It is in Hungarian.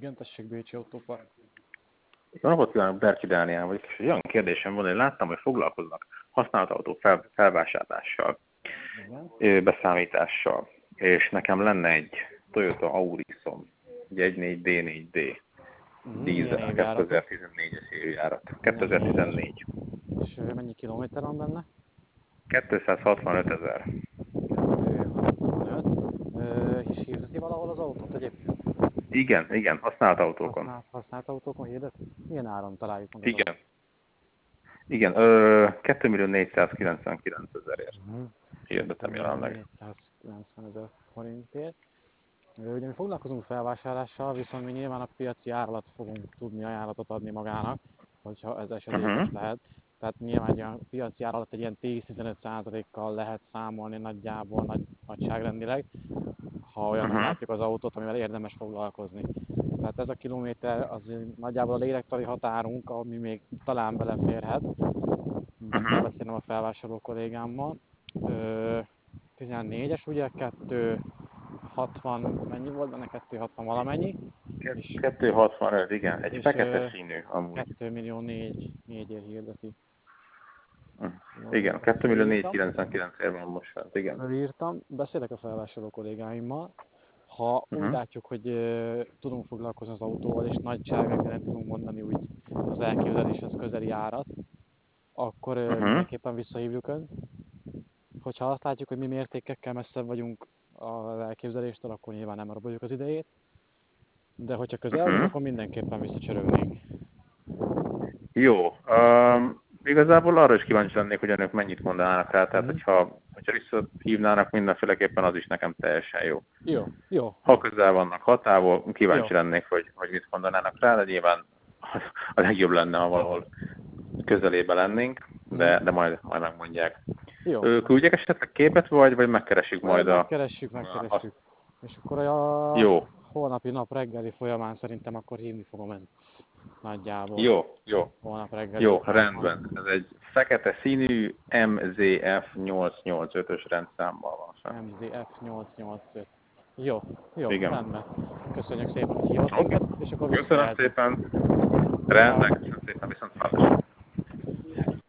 Igen, tessék, Bécsi Autópark. Jó napot kívánok, Berki Dániel vagyok, és egy olyan kérdésem van, hogy láttam, hogy foglalkoznak használt autó felvásárlással, Igen. beszámítással, és nekem lenne egy Toyota Aurisom, egy 1.4D4D, Milyen dízel, évjáratú? 2014-es évjárat, 14-es. 2014, És mennyi kilométer van benne? 265 000. 265. És hirdeti valahol az autót egyébként? Igen, használt autókon. Használt autókon hirdeti? Milyen áron találjuk meg az Igen, autót? igen, 2.499 000-ért hirdetem jelenleg. 490 000 forintért. Ugye mi foglalkozunk felvásárlással, viszont mi nyilván a piaci ár alatt fogunk tudni ajánlatot adni magának, hogyha ez esedékes lehet. Tehát nyilván a piaci ár alatt egy ilyen 10-15%-kal lehet számolni nagyjából, nagyságrendileg, ha olyannak látjuk az autót, amivel érdemes foglalkozni. Tehát ez a kilométer az nagyjából a lélektari határunk, ami még talán beleférhet. Meg kell beszélnem a felvásárló kollégámmal. 14-es ugye, 260, mennyi volt benne? 260 valamennyi. 265, igen, egy fekete színű amúgy. 2 millió 4-ért hirdeti. Igen, 2.499.000 van most fent, igen. Fölírtam, beszélek a felvásárló kollégáimmal. Ha úgy látjuk, hogy tudunk foglalkozni az autóval, és nagyságrendileg tudunk mondani úgy az elképzeléshez közeli árat, akkor mindenképpen visszahívjuk Önt. Hogyha azt látjuk, hogy mi mértékekkel messzebb vagyunk az elképzeléstől, akkor nyilván nem raboljuk az idejét. De hogyha közel vagyunk, akkor mindenképpen visszacsörögnénk. Jó. Igazából arra is kíváncsi lennék, hogy önök mennyit mondanának rá, tehát hogyha visszahívnának mindenféleképpen, az is nekem teljesen jó. Jó. Ha közel vannak hatávol, kíváncsi lennék, hogy mit mondanának rá, de nyilván a legjobb lenne, ha valahol közelébe lennéng, de majd megmondják. Jó. Küldjek esetleg képet, vagy megkeressük majd Megkeressük. És akkor a Jó. holnapi nap reggeli folyamán szerintem akkor hívni fogom Önt. Nagyjából. Jó. Holnap reggeli. Jó, rendben. Ez egy fekete színű MZF 885-ös rendszámmal van fenn. MZF 885. Jó, Igen. rendben. Köszönjük szépen, hogy hívott minket, és akkor Köszönöm szépen. Rendben, köszönöm szépen, viszont hallásra.